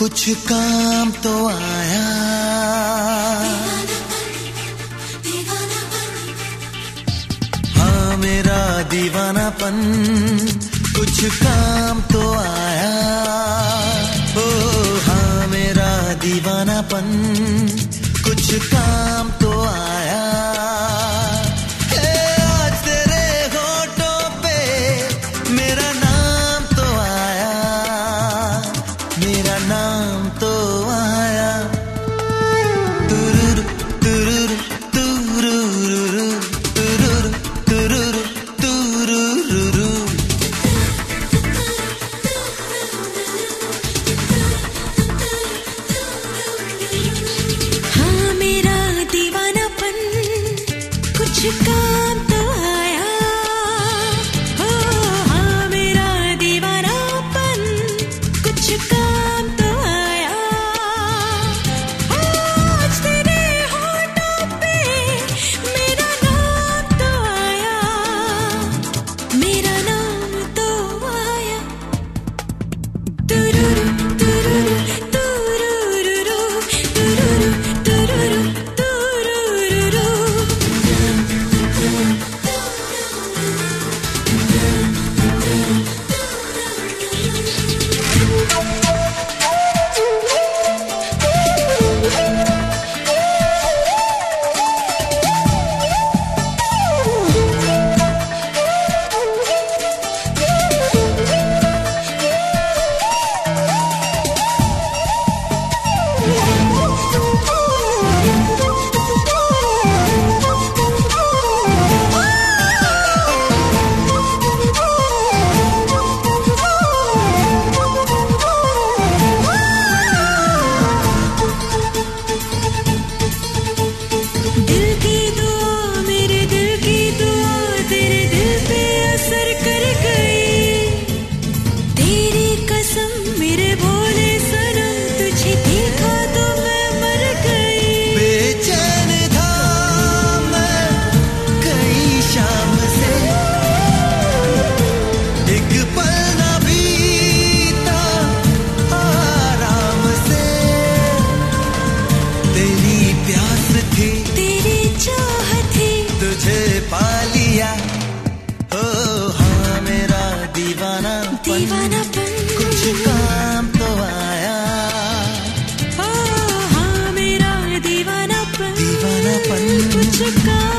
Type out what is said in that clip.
कुछ काम तो आया। हाँ मेरा दीवानापन कुछ काम तो आया। ओ हाँ मेरा दीवानापन कुछ काम तो आया। आज तेरे होठों पे मेरा नाम तो आया, मेरा नाम तो आया। तुरुरु तुरुरु तुरुरुरु तुरुरु तुरुरु तुरुरुरु। हाँ मेरा दीवानापन कुछ काम तो आया। हो हाँ मेरा दीवानापन कुछ काम तो आया। आज तेरे होठों पे मेरा नाम तो आया, मेरा नाम तो आया। तुरुरु तुरुरु तुरुरुरु तुरुरु तुरुरु तुरुरुरु। दिल की दुआ मेरे दिल की दुआ तेरे दिल पे असर कर गई। तेरी कसम मेरे भोले सनम तुझे देखा तो मैं मर गई। बेचैन था मैं कई शाम से, एक पल ना बीता आराम से। तेरी प्यास थी तेरी चाहत थी तुझे पा लिया। ओ हाँ मेरा दीवानापन दीवानापन कुछ काम तो आया। हो हाँ मेरा दीवानापन दीवानापन कुछ काम